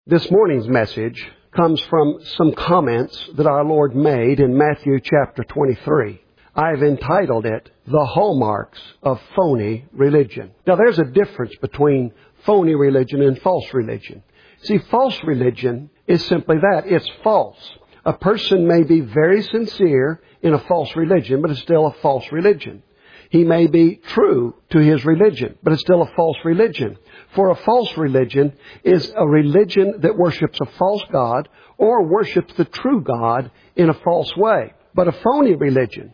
This morning's message comes from some comments that our Lord made in Matthew chapter 23. I've entitled it, The Hallmarks of Phony Religion. Now there's a difference between phony religion and false religion. See, false religion is simply that. It's false. A person may be very sincere in a false religion, but it's still a false religion. He may be true to his religion, but it's still a false religion. For a false religion is a religion that worships a false God or worships the true God in a false way. But a phony religion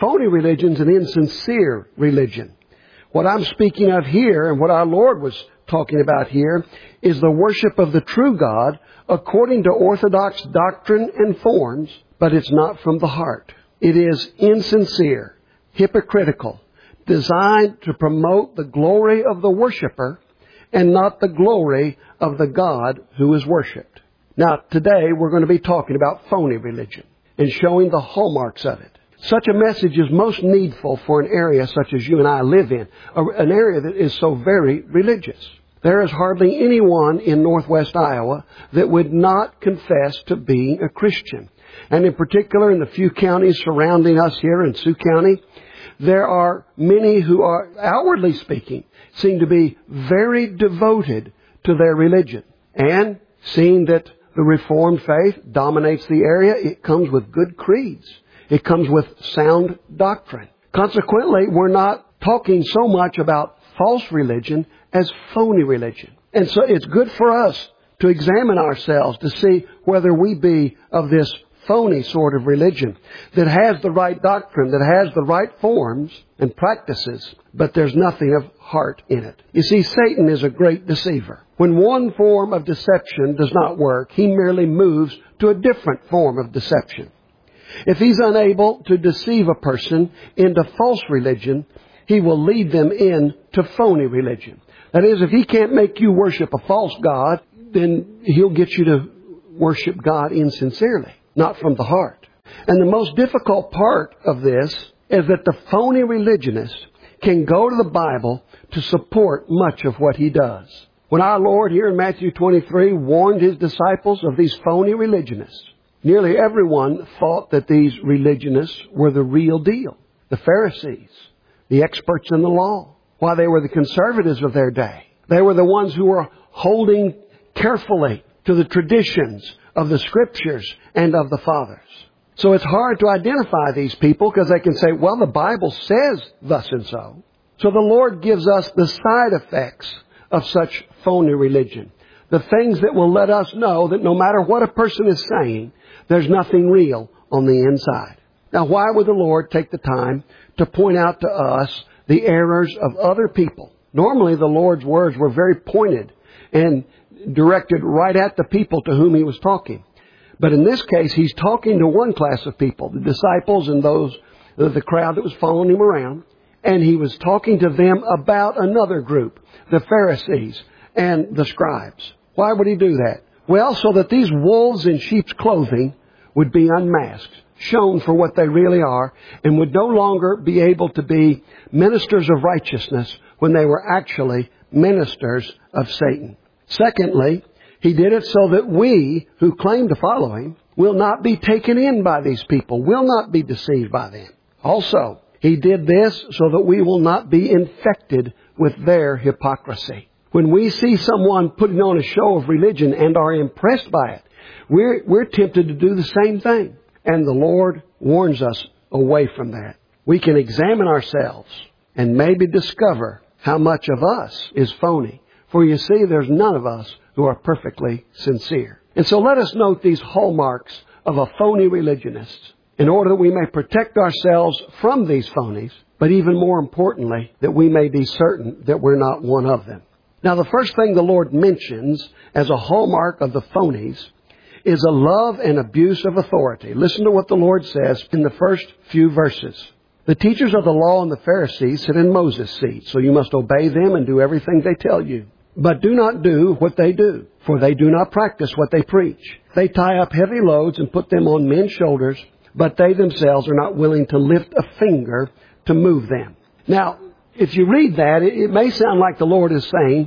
is an insincere religion. What I'm speaking of here and what our Lord was talking about here is the worship of the true God according to orthodox doctrine and forms, but it's not from the heart. It is insincere, hypocritical, designed to promote the glory of the worshiper and not the glory of the God who is worshipped. Now, today we're going to be talking about phony religion and showing the hallmarks of it. Such a message is most needful for an area such as you and I live in, an area that is so very religious. There is hardly anyone in northwest Iowa that would not confess to being a Christian. And in particular, in the few counties surrounding us here in Sioux County, there are many who are, outwardly speaking, seem to be very devoted to their religion. And seeing that the Reformed faith dominates the area, it comes with good creeds. It comes with sound doctrine. Consequently, we're not talking so much about false religion as phony religion. And so it's good for us to examine ourselves to see whether we be of this phony sort of religion that has the right doctrine, that has the right forms and practices, but there's nothing of heart in it. You see, Satan is a great deceiver. When one form of deception does not work, he merely moves to a different form of deception. If he's unable to deceive a person into false religion, he will lead them into phony religion. That is, if he can't make you worship a false God, then he'll get you to worship God insincerely, not from the heart. And the most difficult part of this is that the phony religionist can go to the Bible to support much of what he does. When our Lord here in Matthew 23 warned His disciples of these phony religionists, nearly everyone thought that these religionists were the real deal. The Pharisees, the experts in the law. Why, they were the conservatives of their day. They were the ones who were holding carefully to the traditions of the Scriptures and of the fathers. So it's hard to identify these people because they can say, well, the Bible says thus and so. So the Lord gives us the side effects of such phony religion. The things that will let us know that no matter what a person is saying, there's nothing real on the inside. Now, why would the Lord take the time to point out to us the errors of other people? Normally, the Lord's words were very pointed and directed right at the people to whom He was talking. But in this case, He's talking to one class of people, the disciples and the crowd that was following Him around. And He was talking to them about another group, the Pharisees and the scribes. Why would He do that? Well, so that these wolves in sheep's clothing would be unmasked, shown for what they really are, and would no longer be able to be ministers of righteousness when they were actually ministers of Satan. Secondly, He did it so that we, who claim to follow Him, will not be taken in by these people, will not be deceived by them. Also, He did this so that we will not be infected with their hypocrisy. When we see someone putting on a show of religion and are impressed by it, we're tempted to do the same thing. And the Lord warns us away from that. We can examine ourselves and maybe discover how much of us is phony. For you see, there's none of us who are perfectly sincere. And so let us note these hallmarks of a phony religionist in order that we may protect ourselves from these phonies, but even more importantly, that we may be certain that we're not one of them. Now, the first thing the Lord mentions as a hallmark of the phonies is a love and abuse of authority. Listen to what the Lord says in the first few verses. The teachers of the law and the Pharisees sit in Moses' seat, so you must obey them and do everything they tell you. But do not do what they do, for they do not practice what they preach. They tie up heavy loads and put them on men's shoulders, but they themselves are not willing to lift a finger to move them. Now, if you read that, it may sound like the Lord is saying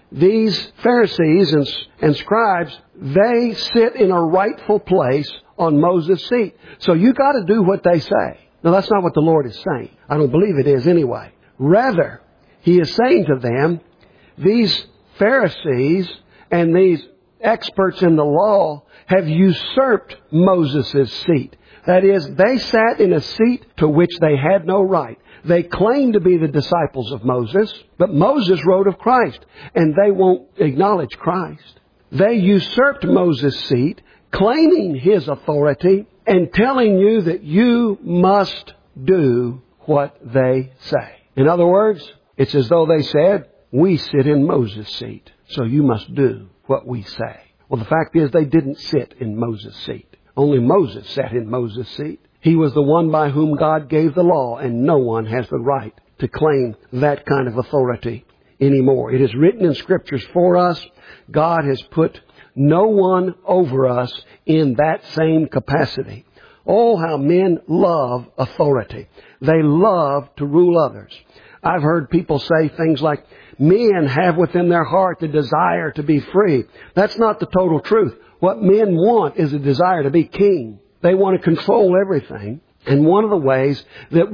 these Pharisees and scribes, they sit in a rightful place on Moses' seat. So you got to do what they say. Now, that's not what the Lord is saying. I don't believe it is anyway. Rather, He is saying to them, these Pharisees and these experts in the law have usurped Moses' seat. That is, they sat in a seat to which they had no right. They claim to be the disciples of Moses, but Moses wrote of Christ, and they won't acknowledge Christ. They usurped Moses' seat, claiming his authority, and telling you that you must do what they say. In other words, it's as though they said, we sit in Moses' seat, so you must do what we say. Well, the fact is they didn't sit in Moses' seat. Only Moses sat in Moses' seat. He was the one by whom God gave the law, and no one has the right to claim that kind of authority anymore. It is written in Scriptures for us. God has put no one over us in that same capacity. Oh, how men love authority. They love to rule others. I've heard people say things like, men have within their heart the desire to be free. That's not the total truth. What men want is a desire to be king. They want to control everything. And one of the ways that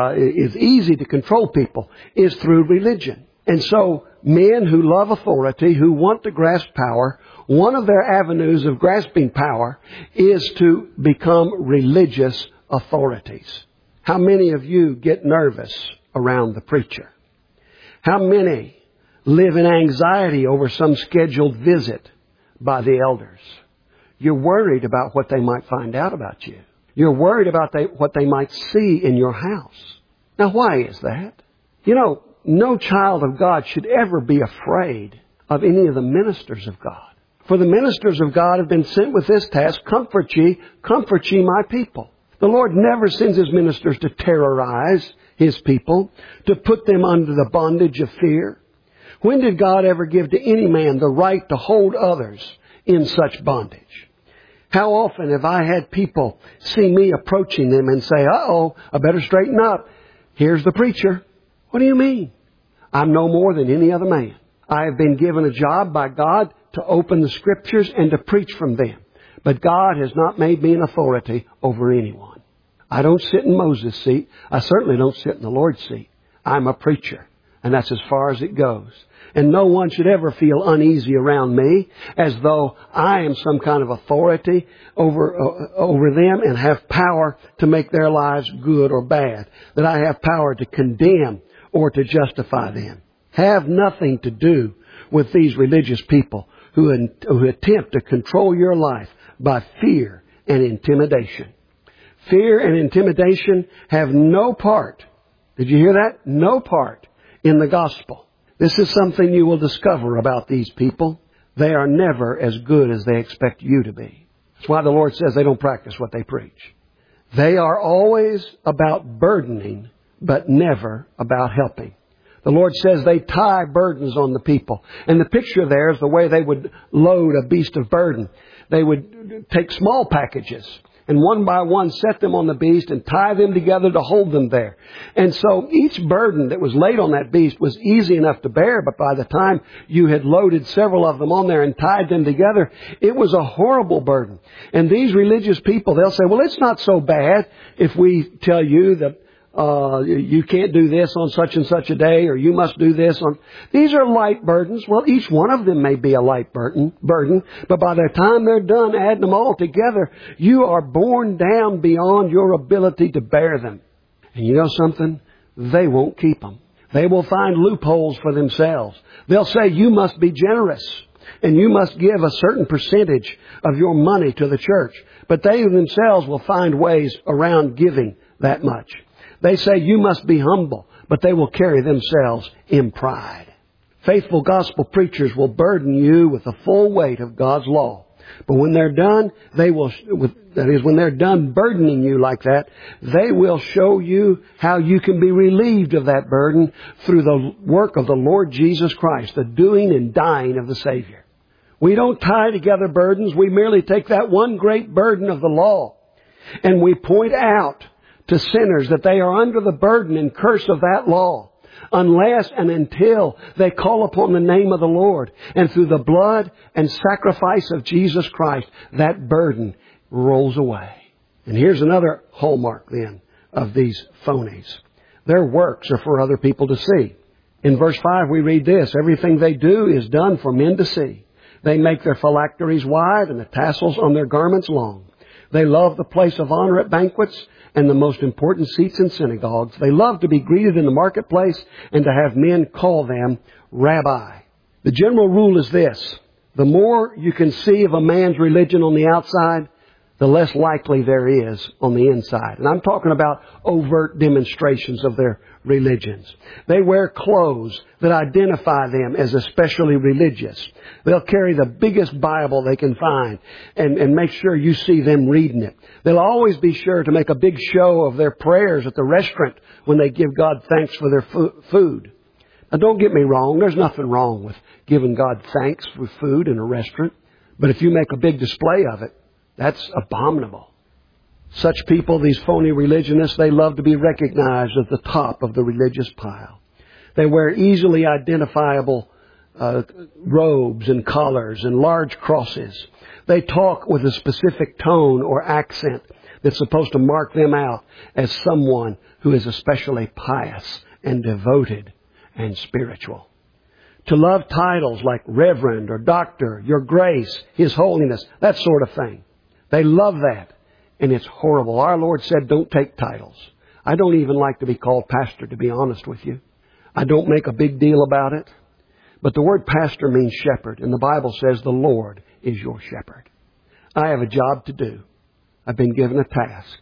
is easy to control people is through religion. And so men who love authority, who want to grasp power, one of their avenues of grasping power is to become religious authorities. How many of you get nervous around the preacher? How many live in anxiety over some scheduled visit by the elders? You're worried about what they might find out about you. You're worried about what they might see in your house. Now, why is that? You know, no child of God should ever be afraid of any of the ministers of God. For the ministers of God have been sent with this task, comfort ye my people. The Lord never sends His ministers to terrorize His people, to put them under the bondage of fear. When did God ever give to any man the right to hold others in such bondage? How often have I had people see me approaching them and say, uh-oh, I better straighten up. Here's the preacher. What do you mean? I'm no more than any other man. I have been given a job by God to open the Scriptures and to preach from them. But God has not made me an authority over anyone. I don't sit in Moses' seat. I certainly don't sit in the Lord's seat. I'm a preacher, and that's as far as it goes. And no one should ever feel uneasy around me as though I am some kind of authority over them and have power to make their lives good or bad. That I have power to condemn or to justify them. Have nothing to do with these religious people who attempt to control your life by fear and intimidation. Fear and intimidation have no part. Did you hear that? No part in the gospel. This is something you will discover about these people. They are never as good as they expect you to be. That's why the Lord says they don't practice what they preach. They are always about burdening, but never about helping. The Lord says they tie burdens on the people. And the picture there is the way they would load a beast of burden. They would take small packages and one by one set them on the beast and tie them together to hold them there. And so each burden that was laid on that beast was easy enough to bear, but by the time you had loaded several of them on there and tied them together, it was a horrible burden. And these religious people, they'll say, well, it's not so bad if we tell you that you can't do this on such and such a day, or you must do this on... These are light burdens. Well, each one of them may be a light burden, but by the time they're done adding them all together, you are borne down beyond your ability to bear them. And you know something? They won't keep them. They will find loopholes for themselves. They'll say you must be generous and you must give a certain percentage of your money to the church. But they themselves will find ways around giving that much. They say you must be humble, but they will carry themselves in pride. Faithful gospel preachers will burden you with the full weight of God's law. But when they're done, when they're done burdening you like that, they will show you how you can be relieved of that burden through the work of the Lord Jesus Christ, the doing and dying of the Savior. We don't tie together burdens. We merely take that one great burden of the law and we point out to sinners that they are under the burden and curse of that law, unless and until they call upon the name of the Lord. And through the blood and sacrifice of Jesus Christ, that burden rolls away. And here's another hallmark then of these phonies. Their works are for other people to see. In verse 5 we read this, everything they do is done for men to see. They make their phylacteries wide and the tassels on their garments long. They love the place of honor at banquets and the most important seats in synagogues. They love to be greeted in the marketplace and to have men call them Rabbi. The general rule is this, the more you can see of a man's religion on the outside, the less likely there is on the inside. And I'm talking about overt demonstrations of their religions. They wear clothes that identify them as especially religious. They'll carry the biggest Bible they can find and make sure you see them reading it. They'll always be sure to make a big show of their prayers at the restaurant when they give God thanks for their food. Now don't get me wrong, there's nothing wrong with giving God thanks for food in a restaurant. But if you make a big display of it, that's abominable. Such people, these phony religionists, they love to be recognized at the top of the religious pile. They wear easily identifiable robes and collars and large crosses. They talk with a specific tone or accent that's supposed to mark them out as someone who is especially pious and devoted and spiritual. To love titles like Reverend or Doctor, Your Grace, His Holiness, that sort of thing. They love that, and it's horrible. Our Lord said, don't take titles. I don't even like to be called pastor, to be honest with you. I don't make a big deal about it. But the word pastor means shepherd, and the Bible says the Lord is your shepherd. I have a job to do. I've been given a task.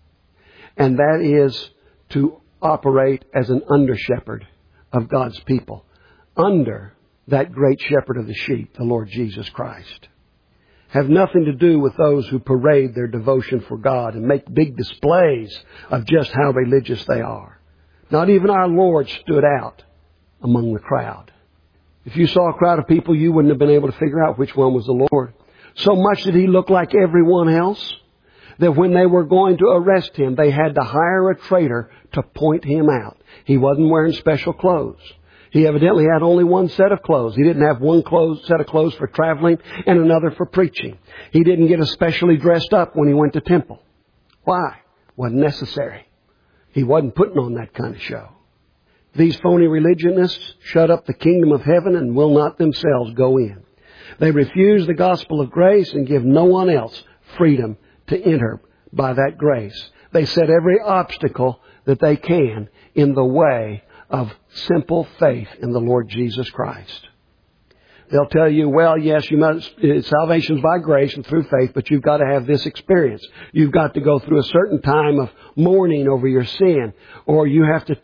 And that is to operate as an under-shepherd of God's people, under that great shepherd of the sheep, the Lord Jesus Christ. Have nothing to do with those who parade their devotion for God and make big displays of just how religious they are. Not even our Lord stood out among the crowd. If you saw a crowd of people, you wouldn't have been able to figure out which one was the Lord. So much did He look like everyone else that when they were going to arrest Him, they had to hire a traitor to point Him out. He wasn't wearing special clothes. He evidently had only one set of clothes. He didn't have one set of clothes for traveling and another for preaching. He didn't get especially dressed up when He went to temple. Why? Wasn't necessary. He wasn't putting on that kind of show. These phony religionists shut up the kingdom of heaven and will not themselves go in. They refuse the gospel of grace and give no one else freedom to enter by that grace. They set every obstacle that they can in the way of simple faith in the Lord Jesus Christ. They'll tell you, well, yes, you must, salvation's by grace and through faith, but you've got to have this experience. You've got to go through a certain time of mourning over your sin, or you have to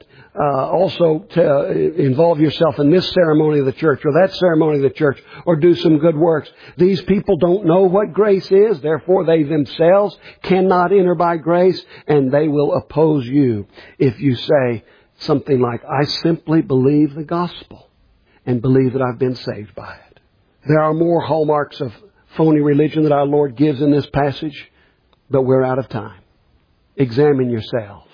also involve yourself in this ceremony of the church or that ceremony of the church, or do some good works. These people don't know what grace is, therefore they themselves cannot enter by grace, and they will oppose you if you say something like, I simply believe the gospel and believe that I've been saved by it. There are more hallmarks of phony religion that our Lord gives in this passage, but we're out of time. Examine yourselves.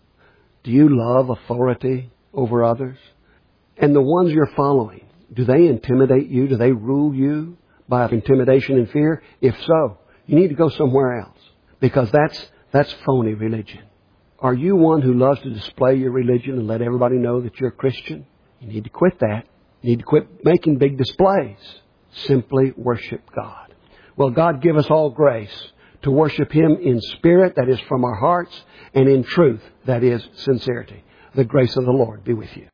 Do you love authority over others? And the ones you're following, do they intimidate you? Do they rule you by intimidation and fear? If so, you need to go somewhere else, because that's phony religion. Are you one who loves to display your religion and let everybody know that you're a Christian? You need to quit that. You need to quit making big displays. Simply worship God. Well, God give us all grace to worship Him in spirit, that is from our hearts, and in truth, that is sincerity. The grace of the Lord be with you.